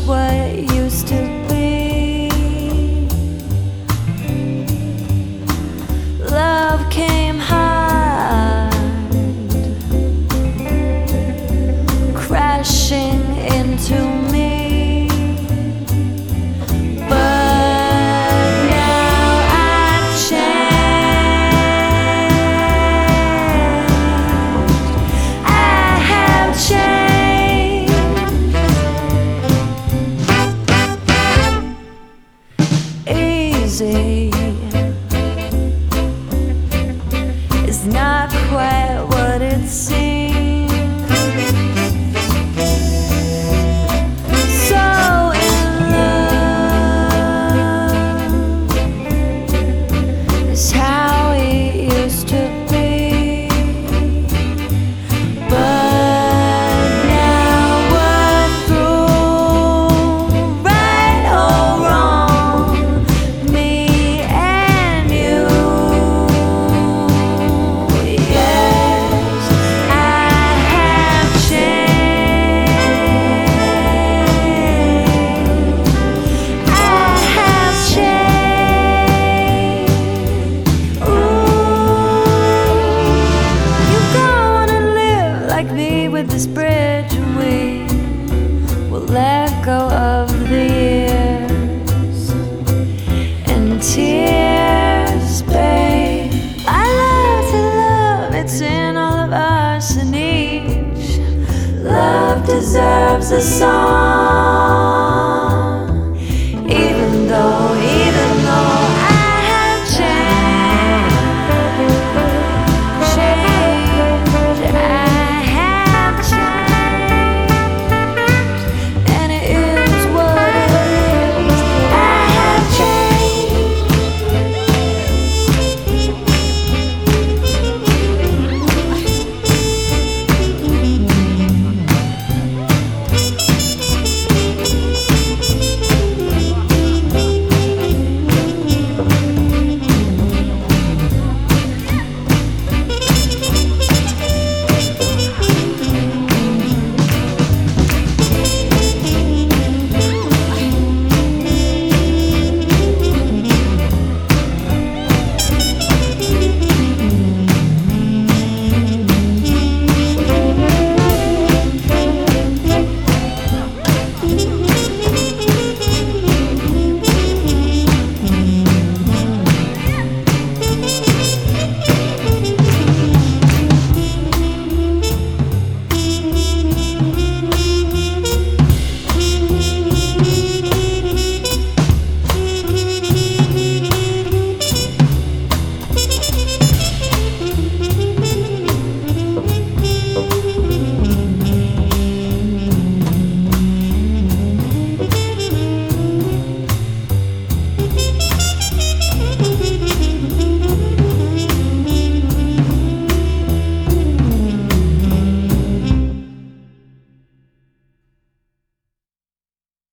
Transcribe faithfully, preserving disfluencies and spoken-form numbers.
what it used to be. Love came hard, crashing into me. It's not quite what it seems. So in love is how it used to be. But now we're through, right or wrong, me and you. Yes, I have changed. I have changed. Ooh, you gonna live like me with this bridge, and we will let go of the years and tears, babe. I love to love, it's in all of us, and each love deserves a song.